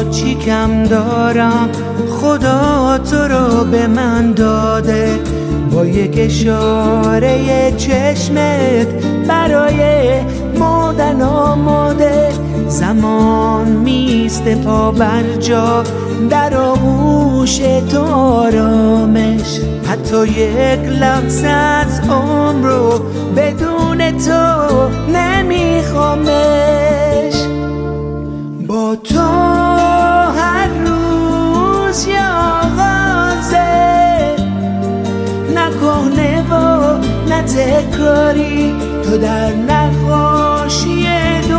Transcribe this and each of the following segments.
چی کم دارم خدا تو رو به من داده، با یک اشاره چشمت برای مردن آماده. زمان میسته پا بر جا در آغوش تو آرامش، حتی یک لحظه از عمر رو بدون تو نمیخوامش. با تو هر روز یه آغازه، نه کهنه و نه تکراری، تو در نقاشی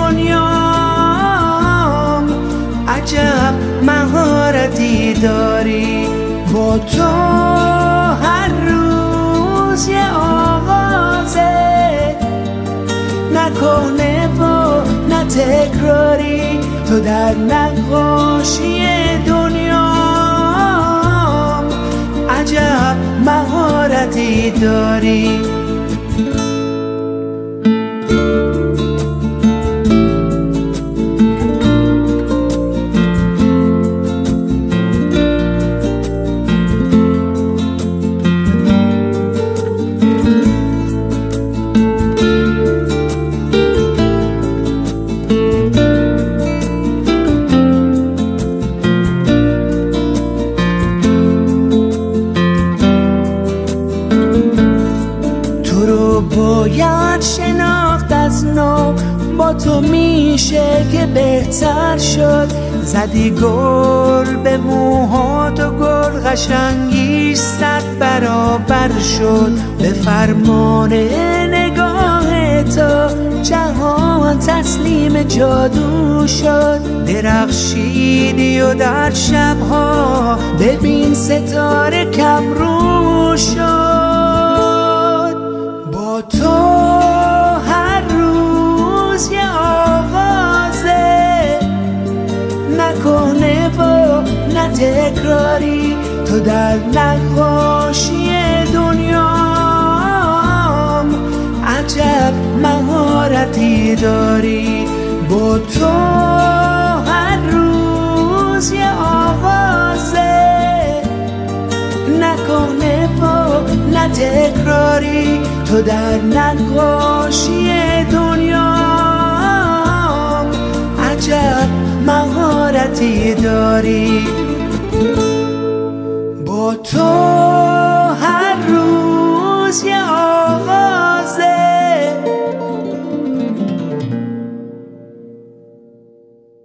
دنیام عجب مهارتی داری. با تو هر روز یه آغازه، نه کهنه و نه تکراری، تو در نقاشی دنیام عجب مهارتی داری. باید شناخت از نو، با تو میشه که بهتر شد. زدی گل به موهات و گل قشنگیش 100 برابر شد. به فرمان نگاه تو جهان تسلیم جادو شد. درخشیدی و در شبها ببین ستاره کم رو شد. با تو هر روز یه آغازه، نه کهنه و نه تکراری، تو در نقاشی دنیام عجب مهارتی داری. با تو هر روز یه آغازه، نه کهنه و نه تکراری، تو در نقاشی دنیام عجب مهارتی داری. با تو